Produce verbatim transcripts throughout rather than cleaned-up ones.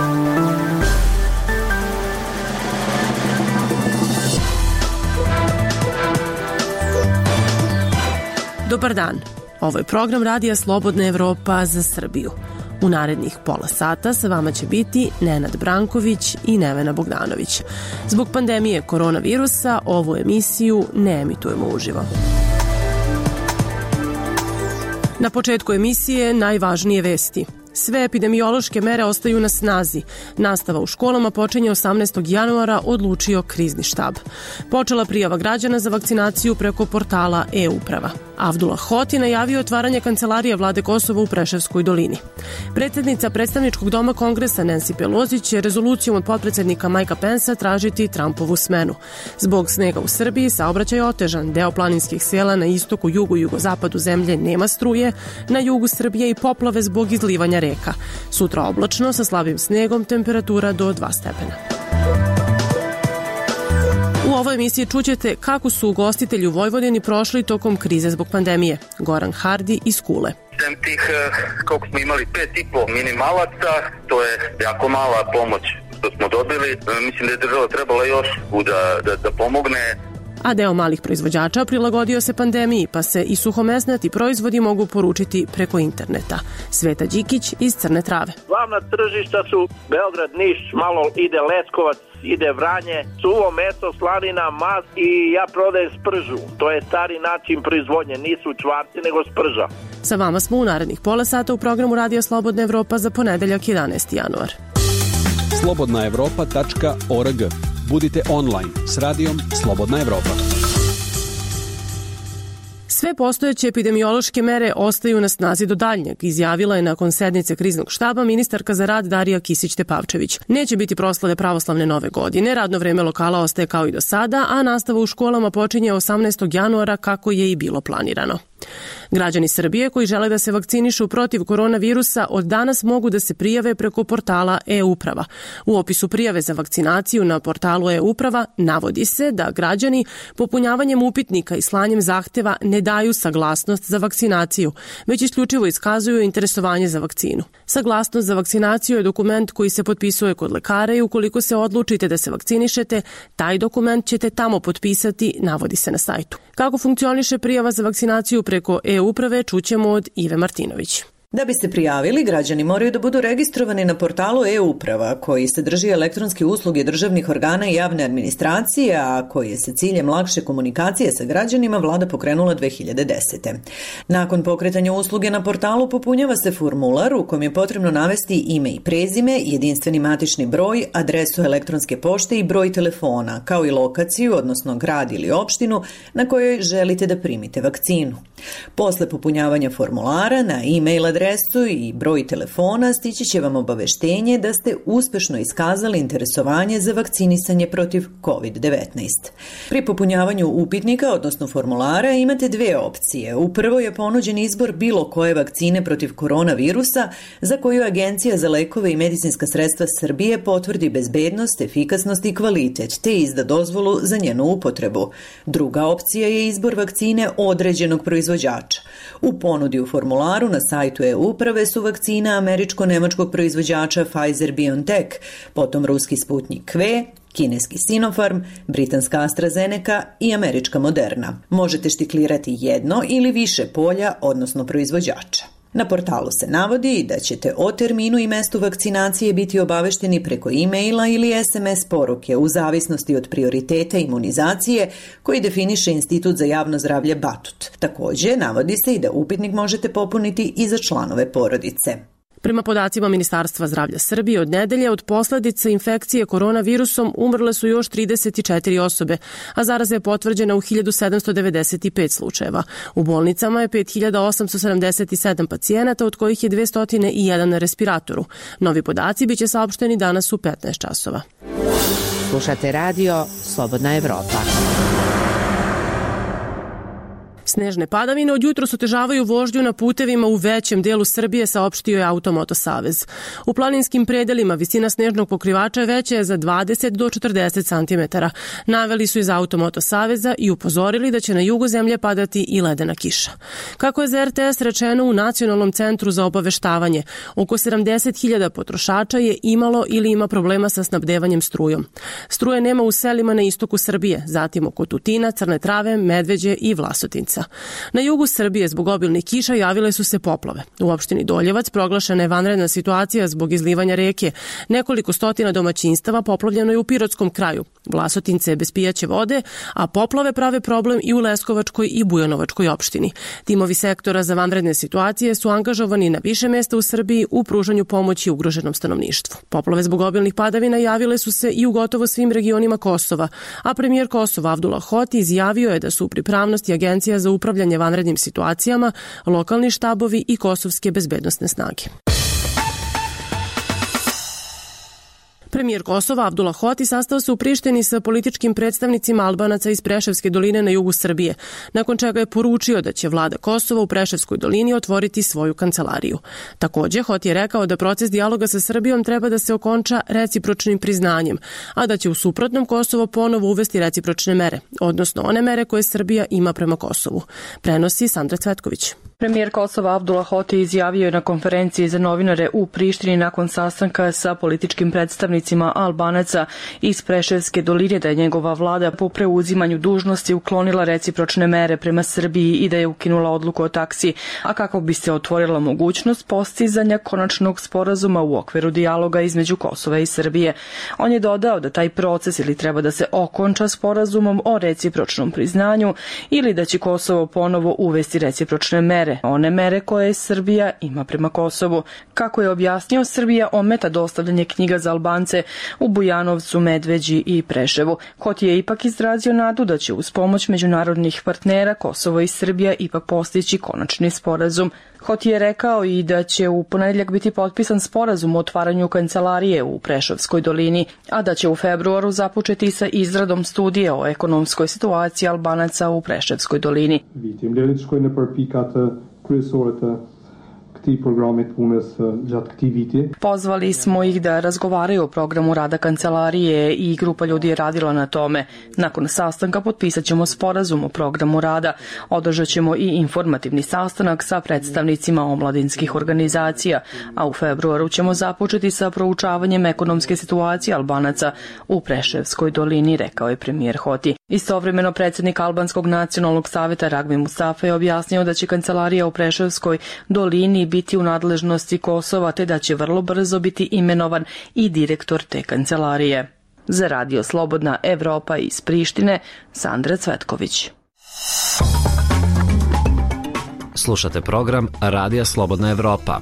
Dobar dan, ovo je program Radija Slobodna Evropa za Srbiju. U narednih pola sata sa vama će biti Nenad Branković i Nevena Bogdanović. Zbog pandemije koronavirusa ovu emisiju ne emitujemo uživo. Na početku emisije najvažnije vesti. Sve epidemiološke mere ostaju na snazi. Nastava u školama počinje osamnaestog januara, odlučio krizni štab. Počela prijava građana za vakcinaciju preko portala e-uprava. Avdullah Hoti najavio otvaranje kancelarije vlade Kosova u Preševskoj dolini. Predsjednica predstavničkog doma Kongresa Nancy Pelosi će rezolucijom od potpredsjednika Mikea Pensa tražiti Trumpovu smenu. Zbog snega u Srbiji saobraćaj je otežan. Deo planinskih sela na istoku, jugu i jugozapadu zemlje nema struje, na jugu Srbije i poplave zbog izlivanja reka. Sutra oblačno sa slabim snegom, temperatura do dva stepena. U ovoj emisiji čućete kako su ugostitelji u Vojvodini prošli tokom krize zbog pandemije. Goran Hardi iz Kule. Sem tih, koliko smo imali, pet i po minimalaca, to je jako mala pomoć što smo dobili. Mislim da je država trebala još da, da, da pomogne. A deo malih proizvođača prilagodio se pandemiji, pa se i suhomesnati proizvodi mogu poručiti preko interneta. Sveta Đikić iz Crne Trave. Glavna tržišta su Beograd, Niš, malo ide Leskovac, ide Vranje, suvo meso, slanina, mas i ja prodajem spržu. To je stari način proizvodnje, nisu čvarci nego sprža. Sa vama smo u narednih pola sata u programu Radija Slobodna Evropa za ponedeljak jedanaesti januar. slobodna evropa tačka org. Budite online s radijom Slobodna Evropa. Sve postojeće epidemiološke mere ostaju na snazi do daljnjeg, izjavila je nakon sednice kriznog štaba ministarka za rad Darija Kisić-Tepavčević. Neće biti proslave pravoslavne nove godine, radno vreme lokala ostaje kao i do sada, a nastava u školama počinje osamnaestog januara kako je i bilo planirano. Građani Srbije koji žele da se vakcinišu protiv koronavirusa od danas mogu da se prijave preko portala e-uprava. U opisu prijave za vakcinaciju na portalu e-uprava navodi se da građani popunjavanjem upitnika i slanjem zahteva ne daju saglasnost za vakcinaciju, već isključivo iskazuju interesovanje za vakcinu. Saglasnost za vakcinaciju je dokument koji se potpisuje kod lekara i ukoliko se odlučite da se vakcinišete, taj dokument ćete tamo potpisati, navodi se na sajtu. Kako funkcioniše prijava za vakcinaciju preko e-uprave čućemo od Ive Martinović. Da bi se prijavili, građani moraju da budu registrovani na portalu e-uprava, koji sadrži elektronske usluge državnih organa i javne administracije, a koji je sa ciljem lakše komunikacije sa građanima vlada pokrenula dve hiljade desete. Nakon pokretanja usluge na portalu popunjava se formular u kojem je potrebno navesti ime i prezime, jedinstveni matični broj, adresu elektronske pošte i broj telefona, kao i lokaciju, odnosno grad ili opštinu na kojoj želite da primite vakcinu. Posle popunjavanja formulara na e-mail adresu i broj telefona stići će vam obaveštenje da ste uspešno iskazali interesovanje za vakcinisanje protiv kovid devetnaest. Pri popunjavanju upitnika, odnosno formulara, imate dve opcije. U prvoj je ponuđen izbor bilo koje vakcine protiv koronavirusa za koju Agencija za lekove i medicinska sredstva Srbije potvrdi bezbednost, efikasnost i kvalitet, te izda dozvolu za njenu upotrebu. Druga opcija je izbor vakcine određenog proizvođača. U ponudi u formularu na sajtu e-uprave su vakcina američko-nemačkog proizvođača Pfizer-BioNTech, potom ruski Sputnik V, kineski Sinopharm, britanska AstraZeneca i američka Moderna. Možete štiklirati jedno ili više polja, odnosno proizvođača. Na portalu se navodi da ćete o terminu i mestu vakcinacije biti obavešteni preko e-maila ili es em es poruke u zavisnosti od prioriteta imunizacije koji definiše Institut za javno zdravlje Batut. Također, navodi se i da upitnik možete popuniti i za članove porodice. Prema podacima Ministarstva zdravlja Srbije, od nedelje od posledica infekcije koronavirusom umrle su još trideset četiri osobe, a zaraza je potvrđena u hiljadu sedamsto devedeset pet slučajeva. U bolnicama je pet hiljada osamsto sedamdeset sedam pacijenata, od kojih je dvesta jedan na respiratoru. Novi podaci biće saopšteni danas u petnaest časova. Slušate radio Slobodna Evropa. Snežne padavine od jutros otežavaju vožnju na putevima u većem delu Srbije, saopštio je Automoto savez. U planinskim predelima visina snežnog pokrivača je veća za dvadeset do četrdeset centimetara. Naveli su iz Automoto saveza i upozorili da će na jugu zemlje padati i ledena kiša. Kako je za er te es rečeno u Nacionalnom centru za obaveštavanje, oko sedamdeset hiljada potrošača je imalo ili ima problema sa snabdevanjem strujom. Struje nema u selima na istoku Srbije, zatim oko Tutina, Crne Trave, Medveđe i Vlasotinca. Na jugu Srbije zbog obilnih kiša javile su se poplave. U opštini Doljevac proglašena je vanredna situacija zbog izlivanja reke. Nekoliko stotina domaćinstava poplavljeno je u Pirotskom kraju. Vlasotince je bez pijaće vode, a poplave prave problem i u Leskovačkoj i Bujanovačkoj opštini. Timovi sektora za vanredne situacije su angažovani na više mesta u Srbiji u pružanju pomoći ugroženom stanovništvu. Poplave zbog obilnih padavina javile su se i u gotovo svim regionima Kosova, a premijer Kosova Abdullah Hoti izjavio je da su u pripravnosti Agencija za upravljanje vanrednim situacijama, lokalni štabovi i kosovske bezbednosne snage. Premijer Kosova Abdullah Hoti sastao se u Prištini sa političkim predstavnicima Albanaca iz Preševske doline na jugu Srbije, nakon čega je poručio da će vlada Kosova u Preševskoj dolini otvoriti svoju kancelariju. Takođe, Hoti je rekao da proces dijaloga sa Srbijom treba da se okonča recipročnim priznanjem, a da će u suprotnom Kosovo ponovo uvesti recipročne mere, odnosno one mere koje Srbija ima prema Kosovu. Prenosi Sandra Cvetković. Premijer Kosova Abdullah Hoti izjavio je na konferenciji za novinare u Prištini nakon sastanka sa političkim predstavnicima Albanaca iz Preševske doline da je njegova vlada po preuzimanju dužnosti uklonila recipročne mere prema Srbiji i da je ukinula odluku o taksi, a kako bi se otvorila mogućnost postizanja konačnog sporazuma u okviru dijaloga između Kosova i Srbije. On je dodao da taj proces ili treba da se okonča sporazumom o recipročnom priznanju ili da će Kosovo ponovo uvesti recipročne mere, one mere koje Srbija ima prema Kosovu. Kako je objasnio, Srbija ometa dostavljanje knjiga za Albance u Bujanovcu, Medveđi i Preševu. Hoti je ipak izrazio nadu da će uz pomoć međunarodnih partnera Kosovo i Srbija ipak postići konačni sporazum. Hoti je rekao i da će u ponedeljak biti potpisan sporazum o otvaranju kancelarije u Preševskoj dolini, a da će u februaru započeti sa izradom studije o ekonomskoj situaciji Albanaca u Preševskoj dolini. Pozvali smo ih da razgovaraju o programu rada kancelarije i grupa ljudi je radila na tome. Nakon sastanka potpisat ćemo sporazum o programu rada. Održat ćemo i informativni sastanak sa predstavnicima omladinskih organizacija, a u februaru ćemo započeti sa proučavanjem ekonomske situacije Albanaca u Preševskoj dolini, rekao je premijer Hoti. Istovremeno predsjednik Albanskog nacionalnog saveta Ragmi Mustafa je objasnio da će kancelarija u Preševskoj dolini biti u nadležnosti Kosova, te da će vrlo brzo biti imenovan i direktor te kancelarije. Za Radio Slobodna Evropa iz Prištine, Sandra Cvetković. Slušate program Radija Slobodna Evropa.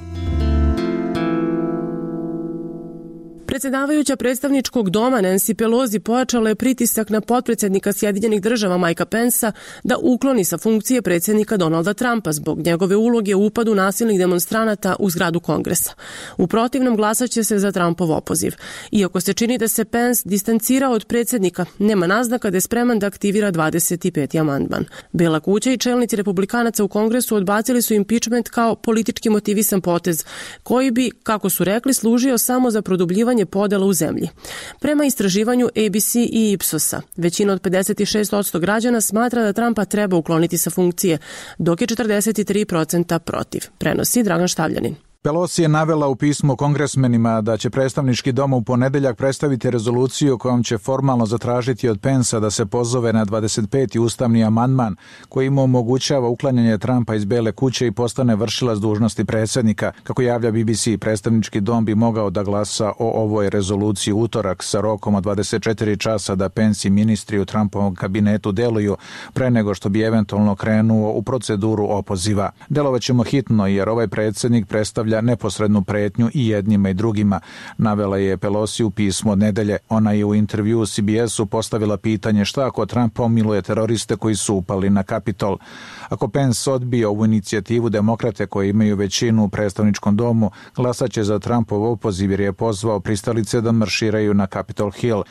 Predsjedavajuća predstavničkog doma Nancy Pelosi pojačala je pritisak na potpredsjednika Sjedinjenih država Mikea Pensa da ukloni sa funkcije predsjednika Donalda Trumpa zbog njegove uloge u upadu nasilnih demonstranata u zgradu Kongresa. U protivnom glasaće se za Trumpov opoziv. Iako se čini da se Pence distancirao od predsjednika, nema naznaka da je spreman da aktivira dvadeset peti amandman. Bela kuća i čelnici republikanaca u Kongresu odbacili su impeachment kao politički motivisan potez, koji bi, kako su rekli, služio samo za produbljivanje podela u zemlji. Prema istraživanju A B C i Ipsosa, većina od pedeset šest posto građana smatra da Trumpa treba ukloniti sa funkcije, dok je četrdeset tri posto protiv. Prenosi Dragan Štavljanin. Pelosi je navela u pismu kongresmenima da će predstavnički dom u ponedeljak predstaviti rezoluciju kojom će formalno zatražiti od Pensa da se pozove na dvadeset peti ustavni amandman koji mu omogućava uklanjanje Trumpa iz Bele kuće i postane vršilac dužnosti predsjednika. Kako javlja B B C, predstavnički dom bi mogao da glasa o ovoj rezoluciji utorak sa rokom od dvadeset četiri časa da Pence i ministri u Trumpovom kabinetu deluju pre nego što bi eventualno krenuo u proceduru opoziva. Delovaćemo hitno jer ovaj predsjednik predstavlja neposrednu pretnju i jednima i drugima, navela je Pelosi u pismu od nedelje. Ona je u intervju C B S-u postavila pitanje šta ako Trump pomiluje teroriste koji su upali na Kapitol. Ako Pence odbije ovu inicijativu, demokrate koji imaju većinu u predstavničkom domu glasaće za Trumpov opoziv jer je pozvao pristalice da marširaju na Capitol Hill.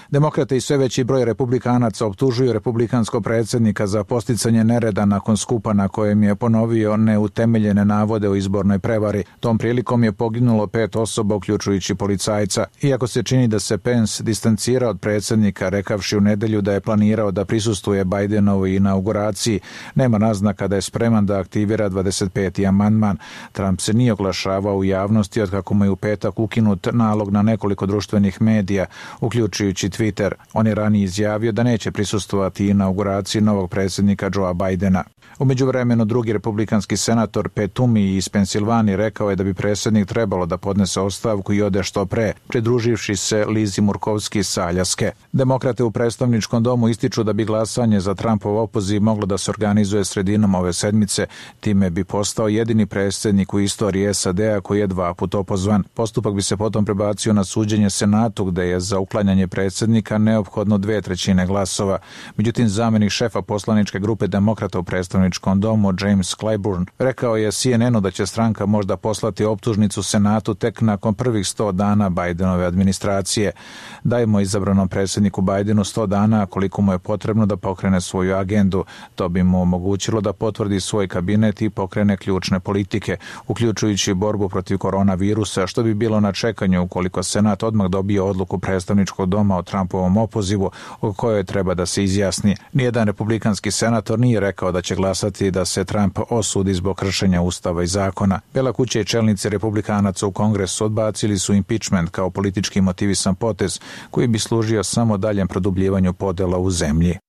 Demokrate i sve veći broj republikanaca optužuju republikanskog predsjednika za posticanje nereda nakon skupa na kojem je ponovio neutemeljene navode o izbornoj prevari. Tom prilikom je poginulo pet osoba, uključujući policajca. Iako se čini da se Pence distancira od predsjednika, rekavši u nedelju da je planirao da prisustvuje Bidenovoj inauguraciji, nema naznaka da je spreman da aktivira dvadeset peti amandman. Trump se nije oglašavao u javnosti od kako mu je u petak ukinut nalog na nekoliko društvenih medija, uključujući Twitter. On je ranije izjavio da neće prisustvovati inauguraciji novog predsjednika Joea Bidena. U međuvremenu drugi republikanski senator Pat Toomey iz Pensilvanije rekao je da bi predsjednik trebalo da podnese ostavku i ode što pre, pridruživši se Lizi Murkovski sa Aljaske. Demokrate u predstavničkom domu ističu da bi glasanje za Trumpov opoziv moglo da se organizuje sredinom ove sedmice, time bi postao jedini predsjednik u istoriji S A D-a koji je dva put opozvan. Postupak bi se potom prebacio na suđenje Senatu, gde je za uklanjanje predsjednika neophodno dve trećine glasova. Međutim, zamenik šefa poslaničke grupe demokrata u predstavničkom domu James Clyburn rekao je C N N-u da će stranka možda poslati optužnicu Senatu tek nakon prvih sto dana Bidenove administracije. Dajmo izabranom predsjedniku Bidenu sto dana koliko mu je potrebno da pokrene svoju agendu. To bi mu omogućilo da potvrdi svoj kabinet i pokrene ključne politike, uključujući borbu protiv koronavirusa, što bi bilo na čekanju ukoliko Senat odmah dobije odluku predstavničkog doma o Trumpovom opozivu o kojoj treba da se izjasni. Nijedan republikanski senator nije rekao da će glasati da se Trump osudi zbog kršenja ustava i zakona. Bela kuća i čelnici republikanaca u Kongresu odbacili su impeachment kao politički motivisan potez koji bi služio samo daljem produbljivanju podela u zemlji.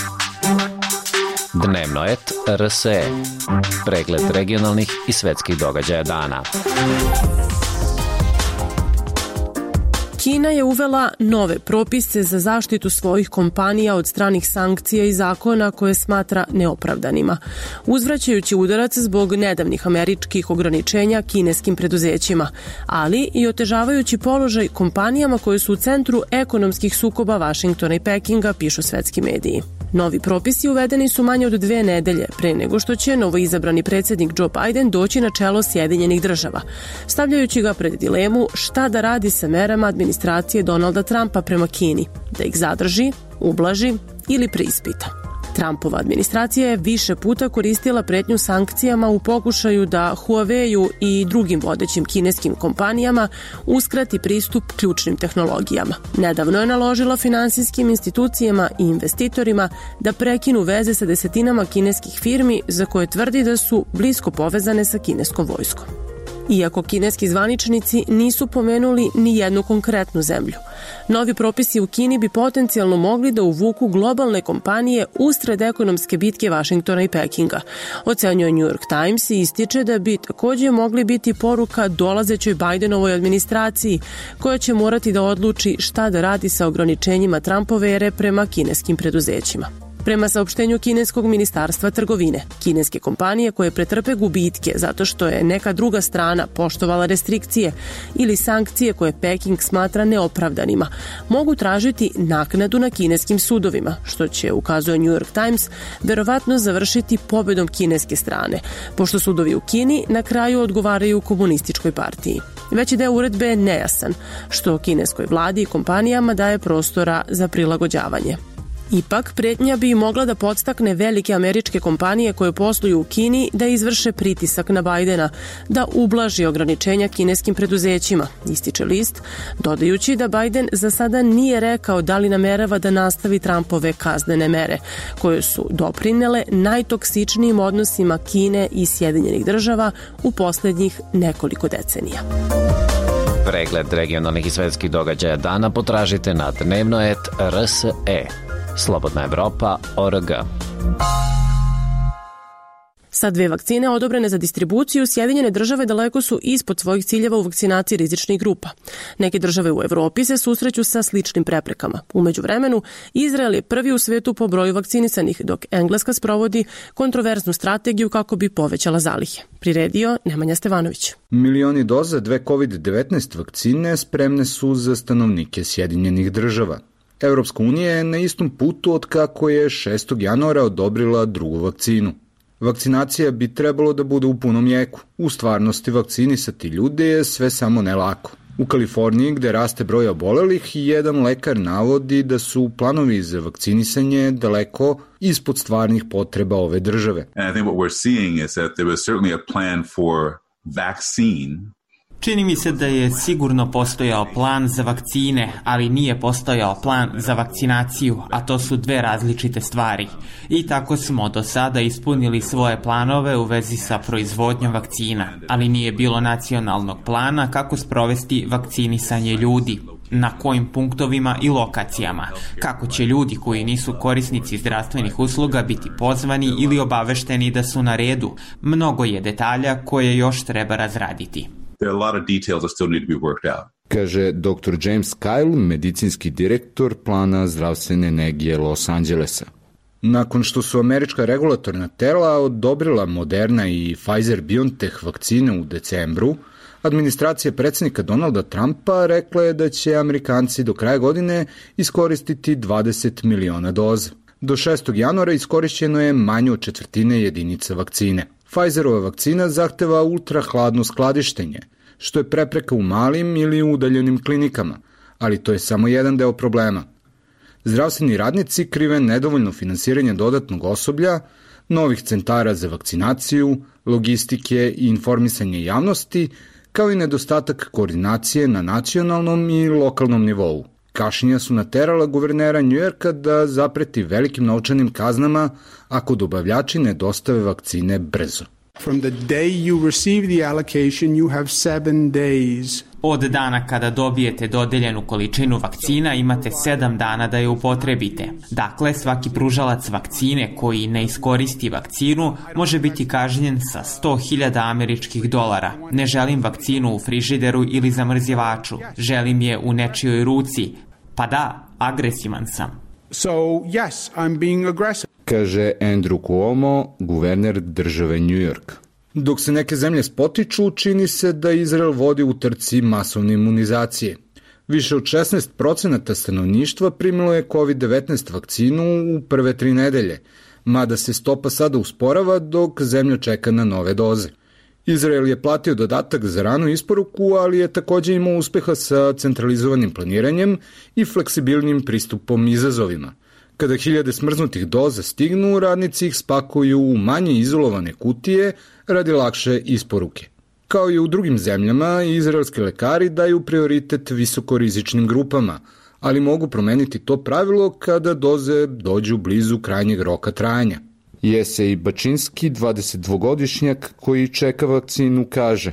Dnevno et R S E. Pregled regionalnih i svetskih događaja dana. Kina je uvela nove propise za zaštitu svojih kompanija od stranih sankcija i zakona koje smatra neopravdanima, uzvraćajući udarac zbog nedavnih američkih ograničenja kineskim preduzećima, ali i otežavajući položaj kompanijama koje su u centru ekonomskih sukoba Vašingtona i Pekinga, pišu svetski mediji. Novi propisi uvedeni su manje od dve nedelje pre nego što će novoizabrani predsjednik Joe Biden doći na čelo Sjedinjenih država, stavljajući ga pred dilemu šta da radi sa merama administracije Donalda Trumpa prema Kini, da ih zadrži, ublaži ili preispita. Trumpova administracija je više puta koristila pretnju sankcijama u pokušaju da Huawei-u i drugim vodećim kineskim kompanijama uskrati pristup ključnim tehnologijama. Nedavno je naložila finansijskim institucijama i investitorima da prekinu veze sa desetinama kineskih firmi za koje tvrdi da su blisko povezane sa kineskom vojskom. Iako kineski zvaničnici nisu pomenuli ni jednu konkretnu zemlju, novi propisi u Kini bi potencijalno mogli da uvuku globalne kompanije usred ekonomske bitke Vašingtona i Pekinga. Ocenjuje New York Times i ističe da bi također mogli biti poruka dolazećoj Bidenovoj administraciji, koja će morati da odluči šta da radi sa ograničenjima Trumpove ere prema kineskim preduzećima. Prema saopštenju kineskog ministarstva trgovine, kineske kompanije koje pretrpe gubitke zato što je neka druga strana poštovala restrikcije ili sankcije koje Peking smatra neopravdanima, mogu tražiti naknadu na kineskim sudovima, što će, ukazuje New York Times, verovatno završiti pobedom kineske strane, pošto sudovi u Kini na kraju odgovaraju komunističkoj partiji. Veći deo uredbe je nejasan, što kineskoj vladi i kompanijama daje prostora za prilagođavanje. Ipak, pretnja bi mogla da podstakne velike američke kompanije koje posluju u Kini da izvrše pritisak na Bidena, da ublaži ograničenja kineskim preduzećima, ističe list, dodajući da Biden za sada nije rekao da li namerava da nastavi Trumpove kaznene mere, koje su doprinele najtoksičnijim odnosima Kine i Sjedinjenih država u poslednjih nekoliko decenija. Pregled regionalnih i svetskih događaja dana potražite na dnevno et R S E. Slobodna Evropa точка org. Sa dve vakcine odobrene za distribuciju, Sjedinjene države daleko su ispod svojih ciljeva u vakcinaciji rizičnih grupa. Neke države u Evropi se susreću sa sličnim preprekama. U međuvremenu, Izrael je prvi u svetu po broju vakcinisanih, dok Engleska sprovodi kontroverznu strategiju kako bi povećala zalihe. Priredio Nemanja Stevanović. Milioni doza dve kovid devetnaest vakcine spremne su za stanovnike Sjedinjenih država. Evropska unija je na istom putu od kako je šestog januara odobrila drugu vakcinu. Vakcinacija bi trebalo da bude u punom jeku. U stvarnosti vakcinisati ljude je sve samo ne lako. U Kaliforniji, gde raste broj obolelih, jedan lekar navodi da su planovi za vakcinisanje daleko ispod stvarnih potreba ove države. And I think what we're seeing is that there was certainly a plan for vaccine. Čini mi se da je sigurno postojao plan za vakcine, ali nije postojao plan za vakcinaciju, a to su dve različite stvari. I tako smo do sada ispunili svoje planove u vezi sa proizvodnjom vakcina, ali nije bilo nacionalnog plana kako sprovesti vakcinisanje ljudi, na kojim punktovima i lokacijama, kako će ljudi koji nisu korisnici zdravstvenih usluga biti pozvani ili obavešteni da su na redu. Mnogo je detalja koje još treba razraditi. There are a lot of details that still need to be worked out. Kaže doktor James Kyle, medicinski direktor plana zdravstvene negije Los Angelesa. Nakon što su američka regulatorna tela odobrila Moderna i Pfizer-BioNTech vakcine u decembru, administracija predsjednika Donalda Trumpa rekla je da će Amerikanci do kraja godine iskoristiti dvadeset miliona doza. Do šestog januara iskorišćeno je manje od četvrtine jedinica vakcine. Pfizerova vakcina zahteva ultrahladno skladištenje, što je prepreka u malim ili udaljenim klinikama, ali to je samo jedan deo problema. Zdravstveni radnici krive nedovoljno finansiranje dodatnog osoblja, novih centara za vakcinaciju, logistike i informisanje javnosti, kao i nedostatak koordinacije na nacionalnom i lokalnom nivou. Kašnjenja su naterala guvernera Njujorka da zapreti velikim novčanim kaznama ako dobavljači ne dostave vakcine brzo. From the day you receive the allocation, you have seven days. Od dana kada dobijete dodeljenu količinu vakcina, imate sedam dana da je upotrebite. Dakle, svaki pružalac vakcine koji ne iskoristi vakcinu može biti kažnjen sa sto hiljada američkih dolara. Ne želim vakcinu u frižideru ili zamrzivaču. Želim je u nečijoj ruci. Pa da, agresivan sam. So, yes, I'm being aggressive. Kaže Andrew Cuomo, guverner države New York. Dok se neke zemlje spotiču, čini se da Izrael vodi u trci masovne imunizacije. Više od šesnaest procenata stanovništva primilo je kovid devetnaest vakcinu u prve tri nedelje, mada se stopa sada usporava dok zemlja čeka na nove doze. Izrael je platio dodatak za ranu isporuku, ali je takođe imao uspeha sa centralizovanim planiranjem i fleksibilnim pristupom izazovima. Kada hiljade smrznutih doza stignu, radnici ih spakuju u manje izolovane kutije radi lakše isporuke. Kao i u drugim zemljama, izraelski lekari daju prioritet visokorizičnim grupama, ali mogu promeniti to pravilo kada doze dođu blizu krajnjeg roka trajanja. Jesej Bačinski, dvadesetdvogodišnjak koji čeka vakcinu, kaže: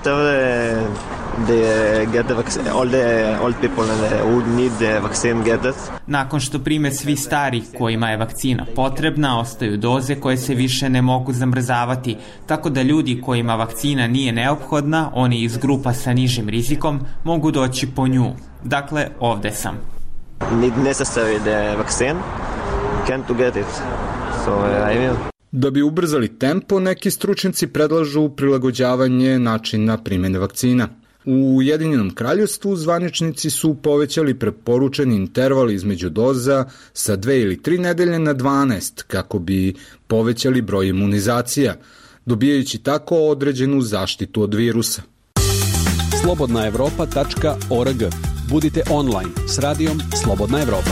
Nakon što prime svi stari kojima je vakcina potrebna, ostaju doze koje se više ne mogu zamrzavati, tako da ljudi kojima vakcina nije neophodna, oni iz grupa sa nižim rizikom, mogu doći po nju. Dakle, ovde sam. Need necessary the vaccine, can't to get it. So I will. Da bi ubrzali tempo, neki stručnjaci predlažu prilagođavanje načina primjene vakcina. U Ujedinjenom kraljevstvu zvaničnici su povećali preporučeni interval između doza sa dve ili tri nedelje na dvanaest kako bi povećali broj imunizacija, dobijajući tako određenu zaštitu od virusa. slobodna evropa tačka org. Budite online s radijom Slobodna Evropa.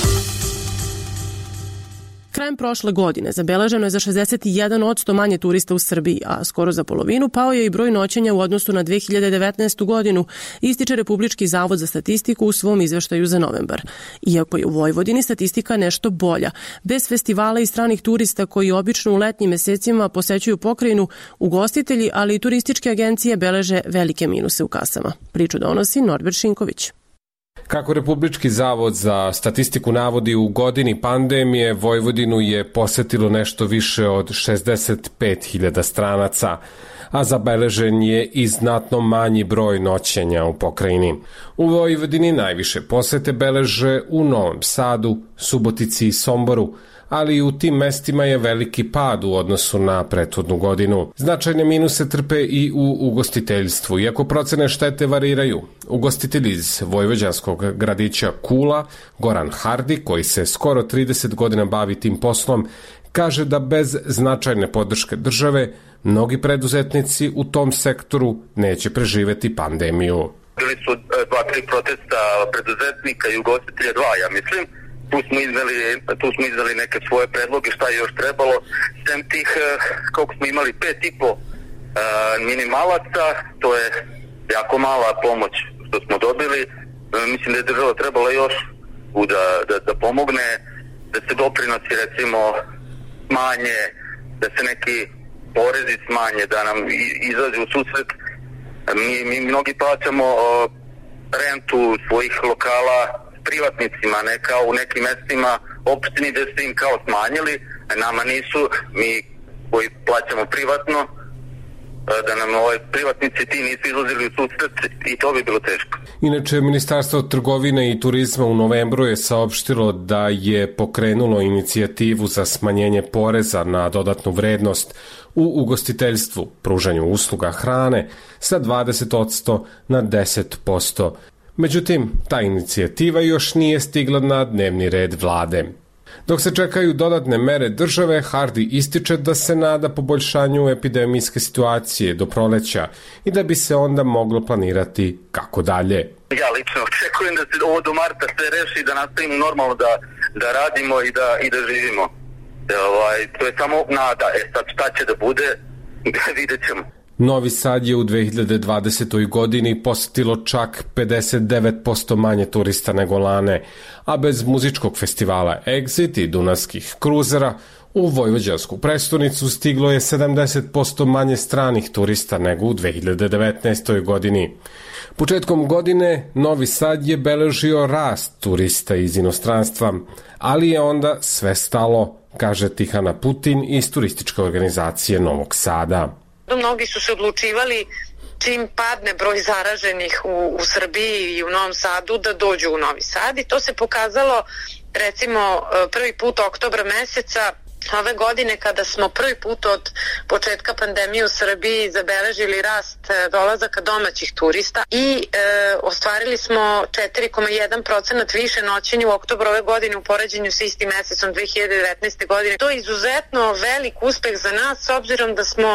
Krajem prošle godine zabeleženo je za šezdeset jedan posto manje turista u Srbiji, a skoro za polovinu pao je i broj noćenja u odnosu na dve hiljade devetnaestu. godinu, ističe Republički zavod za statistiku u svom izveštaju za novembar. Iako je u Vojvodini statistika nešto bolja, bez festivala i stranih turista koji obično u letnjim mesecima posećuju pokrajinu, ugostitelji, ali i turističke agencije beleže velike minuse u kasama. Priču donosi Norbert Šinković. Kako Republički zavod za statistiku navodi, u godini pandemije Vojvodinu je posetilo nešto više od šezdeset pet hiljada stranaca, a zabeležen je i znatno manji broj noćenja u pokrajini. U Vojvodini najviše posete beleže u Novom Sadu, Subotici i Somboru, ali i u tim mestima je veliki pad u odnosu na prethodnu godinu. Značajne minuse trpe i u ugostiteljstvu, iako procene štete variraju. Ugostitelj iz vojvođanskog gradića Kula, Goran Hardi, koji se skoro trideset godina bavi tim poslom, kaže da bez značajne podrške države mnogi preduzetnici u tom sektoru neće preživeti pandemiju. bili su dva, tri protesta preduzetnika i ugostitelja, dva, ja mislim. Tu smo izneli, tu smo izneli neke svoje predloge šta je još trebalo. Sem tih, koliko smo imali, pet i po minimalaca, to je jako mala pomoć što smo dobili. Mislim da je država trebala još da, da, da pomogne, da se doprinosi recimo smanje, da se neki porezi smanje, da nam izađe u susret. Mi, mi mnogi plaćamo rentu svojih lokala privatnicima, ne kao u nekim mestima opštini gde ste im kao smanjili, a nama nisu, mi koji plaćamo privatno, da nam ovaj privatnici ti nisu izlazili u susret i to bi bilo teško. Inače, Ministarstvo trgovine i turizma u novembru je saopštilo da je pokrenulo inicijativu za smanjenje poreza na dodatnu vrednost u ugostiteljstvu, pružanju usluga hrane sa dvadeset posto na deset posto. Međutim, ta inicijativa još nije stigla na dnevni red vlade. Dok se čekaju dodatne mere države, Hardy ističe da se nada poboljšanju epidemijske situacije do proleća i da bi se onda moglo planirati kako dalje. Ja lično očekujem da se ovo do marta sve reši, da nastavimo normalno da, da radimo i da, i da živimo. E, ovaj, to je samo nada. E sad šta će da bude, vidjet ćemo. Novi Sad je u dve hiljade dvadesetoj. godini posetilo čak pedeset devet posto manje turista nego lane, a bez muzičkog festivala Exit i dunavskih kruzera u vojvođansku prestonicu stiglo je sedamdeset posto manje stranih turista nego u dve hiljade devetnaestoj. godini. Početkom godine Novi Sad je beležio rast turista iz inostranstva, ali je onda sve stalo, kaže Tihana Putin iz turističke organizacije Novog Sada. Mnogi su se odlučivali čim padne broj zaraženih u, u Srbiji i u Novom Sadu da dođu u Novi Sad i to se pokazalo recimo prvi put oktobra meseca ove godine kada smo prvi put od početka pandemije u Srbiji zabeležili rast dolazaka domaćih turista i e, ostvarili smo četiri zarez jedan procenat više noćenja u oktobru ove godine u poređenju sa istim mesecom dve hiljade devetnaeste. godine. To je izuzetno velik uspeh za nas s obzirom da smo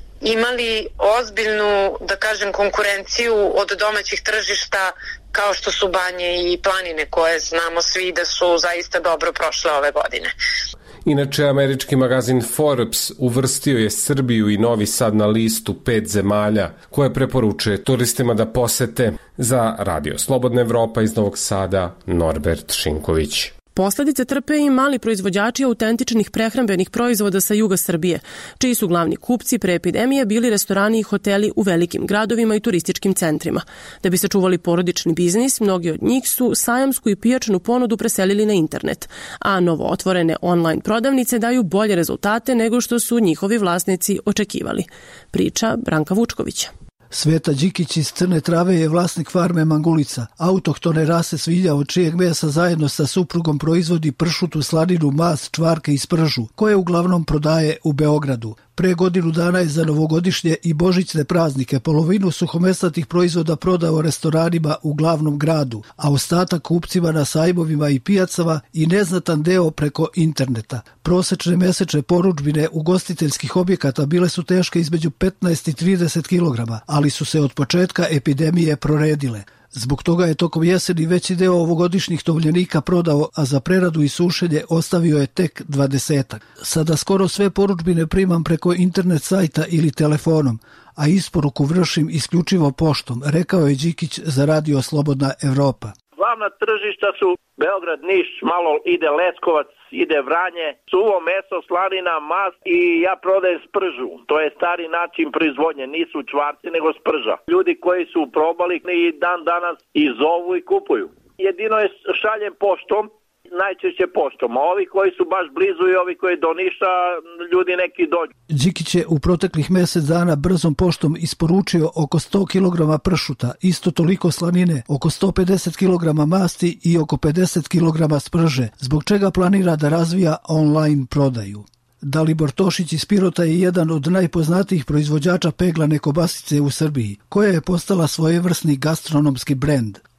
imali ozbiljnu, da kažem, konkurenciju od domaćih tržišta kao što su Banje i Planine koje znamo svi da su zaista dobro prošle ove godine. Inače, američki magazin Forbes uvrstio je Srbiju i Novi Sad na listu pet zemalja koje preporučuje turistima da posete. Za Radio Slobodna Evropa iz Novog Sada, Norbert Šinković. Posledice trpe i mali proizvođači autentičnih prehrambenih proizvoda sa juga Srbije, čiji su glavni kupci pre epidemije bili restorani i hoteli u velikim gradovima i turističkim centrima. Da bi sačuvali porodični biznis, mnogi od njih su sajamsku i pijačnu ponudu preselili na internet, a novootvorene online prodavnice daju bolje rezultate nego što su njihovi vlasnici očekivali. Priča Branka Vučkovića. Sveta Đikić iz Crne Trave je vlasnik farme Mangulica, autohtone rase svinja od čijeg mesa zajedno sa suprugom proizvodi pršutu, slaninu, mas, čvarke i spržu, koje uglavnom prodaje u Beogradu. Pre godinu dana je za novogodišnje i božićne praznike polovinu suhomesnatih proizvoda prodao restoranima u glavnom gradu, a ostatak kupcima na sajmovima i pijacama i neznatan deo preko interneta. Prosečne mesečne porudžbine ugostiteljskih objekata bile su teške između petnaest i trideset kilograma, ali su se od početka epidemije proredile. Zbog toga je tokom jeseni veći deo ovogodišnjih tovljenika prodao, a za preradu i sušenje ostavio je tek dvadesetak. Sada skoro sve porudžbine primam preko internet sajta ili telefonom, a isporuku vršim isključivo poštom, rekao je Đikić za Radio Slobodna Evropa. Glavna tržišta su Beograd, Niš, malo ide Leskovac, ide Vranje, suvo meso, slanina, mast i ja prodajem spržu. To je stari način proizvodnje, nisu čvarci nego sprža. Ljudi koji su probali i dan danas i zovu i kupuju. Jedino je šaljem poštom, najčešće poštom, a ovi koji su baš blizu i ovi koji do Niša, ljudi neki dođu. Đikić je u proteklih mjesec dana brzom poštom isporučio oko sto kilograma pršuta, isto toliko slanine, oko sto pedeset kilograma masti i oko pedeset kilograma sprže, zbog čega planira da razvija online prodaju. Dalibor Tošić iz Pirota je jedan od najpoznatijih proizvođača peglane kobasice u Srbiji, koja je postala svojevrsni gastronomski brend.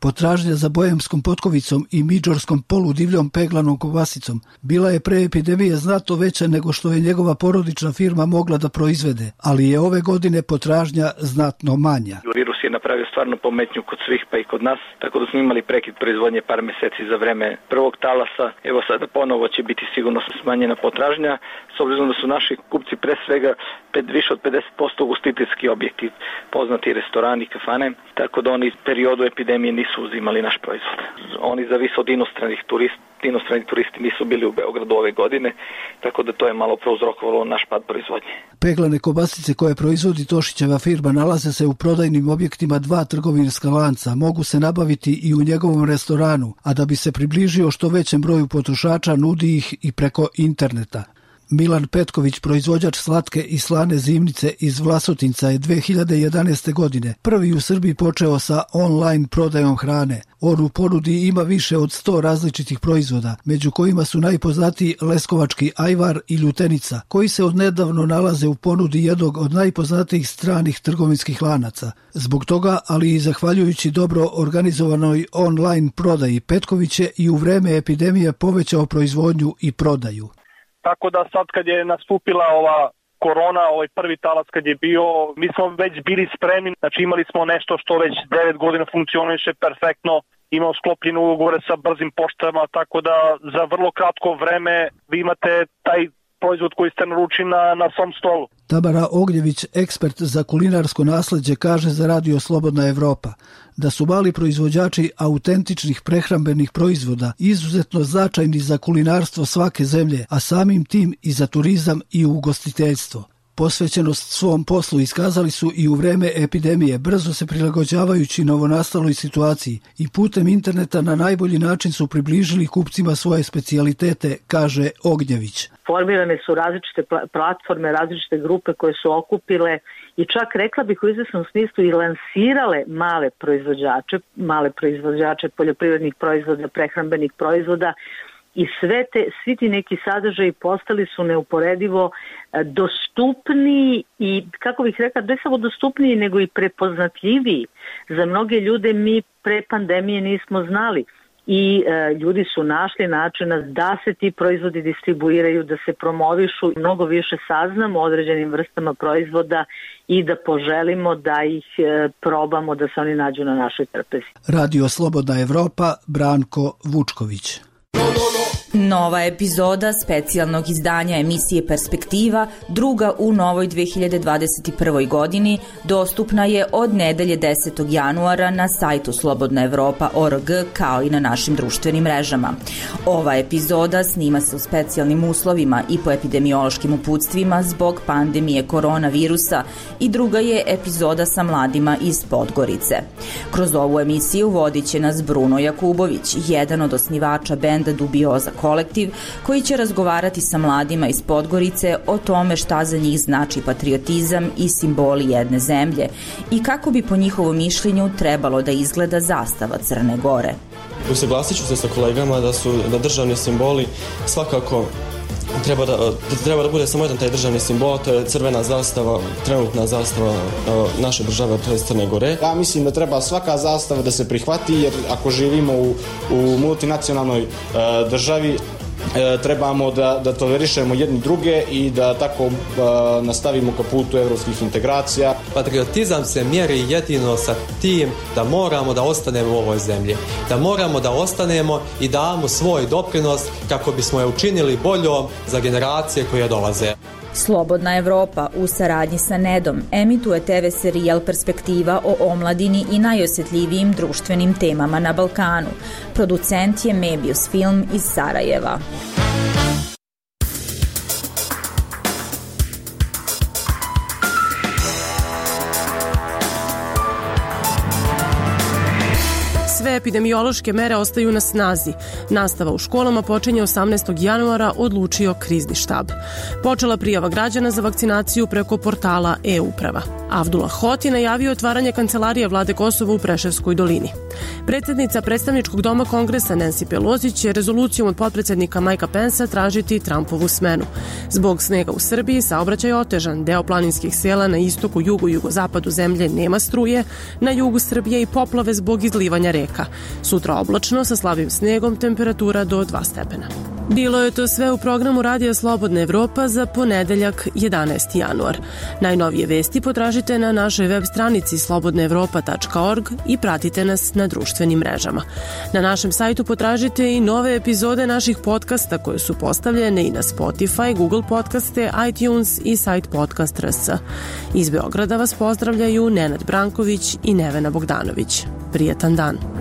Potražnja za bojemskom potkovicom i midžorskom poludivljom peglanom kobasicom bila je pre epidemije znatno veća nego što je njegova porodična firma mogla da proizvede, ali je ove godine potražnja znatno manja. Virus je napravio stvarno pometnju kod svih pa i kod nas, tako da smo imali prekid proizvodnje par meseci za vreme prvog talasa. Evo sada ponovo će biti sigurno smanjena potražnja, s obzirom da su naši kupci pre svega više od pedeset posto ugostiteljski objekti, poznati restorani, kafane, tako da oni u periodu epidemije nisu uzimali naš proizvod. Oni zavise od inostranih turista, inostrani turisti nisu bili u Beogradu ove godine, tako da to je malo prouzrokovalo naš pad proizvodnje. Peglane kobasice koje proizvodi Tošićeva firma nalaze se u prodajnim objektima dva trgovinska lanca, mogu se nabaviti i u njegovom restoranu, a da bi se približio što većem broju potrošača nudi ih i preko interneta. Milan Petković, proizvođač slatke i slane zimnice iz Vlasotinca, je dve hiljade jedanaeste. godine prvi u Srbiji počeo sa online prodajom hrane. On u ponudi ima više od sto različitih proizvoda, među kojima su najpoznatiji leskovački ajvar i ljutenica, koji se odnedavno nalaze u ponudi jednog od najpoznatijih stranih trgovinskih lanaca. Zbog toga, ali i zahvaljujući dobro organizovanoj online prodaji, Petković je i u vreme epidemije povećao proizvodnju i prodaju. Tako da sad kad je nastupila ova korona, ovaj prvi talas kad je bio, mi smo već bili spremni, znači imali smo nešto što već devet godina funkcioniše perfektno, imamo sklopljene ugovore sa brzim poštama, tako da za vrlo kratko vreme vi imate taj proizvod koji ste naručili na, na svom stolu. Tamara Ognjević, ekspert za kulinarsko nasleđe, kaže za Radio Slobodna Evropa da su mali proizvođači autentičnih prehrambenih proizvoda izuzetno značajni za kulinarstvo svake zemlje, a samim tim i za turizam i ugostiteljstvo. Posvećenost svom poslu iskazali su i u vreme epidemije, brzo se prilagođavajući novonastaloj situaciji i putem interneta na najbolji način su približili kupcima svoje specijalitete, kaže Ognjević. Formirane su različite platforme, različite grupe koje su okupile i čak rekla bih u izvesnom smislu i lansirale male proizvođače, male proizvođače poljoprivrednih proizvoda, prehrambenih proizvoda, i sve te, svi ti neki sadržaji postali su neuporedivo dostupniji i, kako bih rekla, ne samo dostupniji, nego i prepoznatljiviji. Za mnoge ljude mi pre pandemije nismo znali i e, ljudi su našli načina da se ti proizvodi distribuiraju, da se promovišu, mnogo više saznamo o određenim vrstama proizvoda i da poželimo da ih e, probamo, da se oni nađu na našoj trpezi. Radio Slobodna Evropa, Branko Vučković. Nova epizoda specijalnog izdanja emisije Perspektiva, druga u novoj dve hiljade dvadeset prvoj. godini, dostupna je od nedelje desetog januara na sajtu slobodna evropa tačka org kao i na našim društvenim mrežama. Ova epizoda snima se u specijalnim uslovima i po epidemiološkim uputstvima zbog pandemije koronavirusa i druga je epizoda sa mladima iz Podgorice. Kroz ovu emisiju vodit će nas Bruno Jakubović, jedan od osnivača benda Dubioza kolektiv, koji će razgovarati sa mladima iz Podgorice o tome šta za njih znači patriotizam i simboli jedne zemlje i kako bi po njihovom mišljenju trebalo da izgleda zastava Crne Gore. Usaglasit ću se sa kolegama da su da državni simboli svakako treba da, treba da bude samo jedan taj državni simbol, to je crvena zastava, trenutna zastava naše države, to je Crne Gore. Ja mislim da treba svaka zastava da se prihvati, jer ako živimo u, u multinacionalnoj uh, državi, E, trebamo da, da tolerišemo jedni druge i da tako e, nastavimo ka putu evropskih integracija. Patriotizam se mjeri jedino sa tim da moramo da ostanemo u ovoj zemlji, da moramo da ostanemo i damo svoj doprinos kako bismo je učinili boljom za generacije koje dolaze. Slobodna Evropa u saradnji sa Nedom emituje te ve serijal Perspektiva o omladini i najosjetljivijim društvenim temama na Balkanu. Producent je Mebius Film iz Sarajeva. Sve epidemiološke mere ostaju na snazi. Nastava u školama počinje osamnaestog januara, odlučio krizni štab. Počela prijava građana za vakcinaciju preko portala e-uprava. Avdullah Hoti najavio otvaranje kancelarije vlade Kosova u Preševskoj dolini. Predsednica predstavničkog doma Kongresa Nancy Pelosi će rezolucijom od potpredsednika Majka Pensa tražiti Trumpovu smenu. Zbog snega u Srbiji saobraćaj je otežan, deo planinskih sela na istoku, jugu i jugozapadu zemlje nema struje, na jugu Srbije i poplave zbog izlivanja reka. Sutra oblačno sa slabim snegom, temperatura do dva stepena. Bilo je to sve u programu Radija Slobodna Evropa za ponedeljak jedanaesti januar. Najnovije vesti potražite na našoj web stranici slobodna evropa tačka org i pratite nas na društvenim mrežama. Na našem sajtu potražite i nove epizode naših podcasta koje su postavljene i na Spotify, Google Podcaste, iTunes i sajt podcast tačka r s. Iz Beograda vas pozdravljaju Nenad Branković i Nevena Bogdanović. Prijetan dan.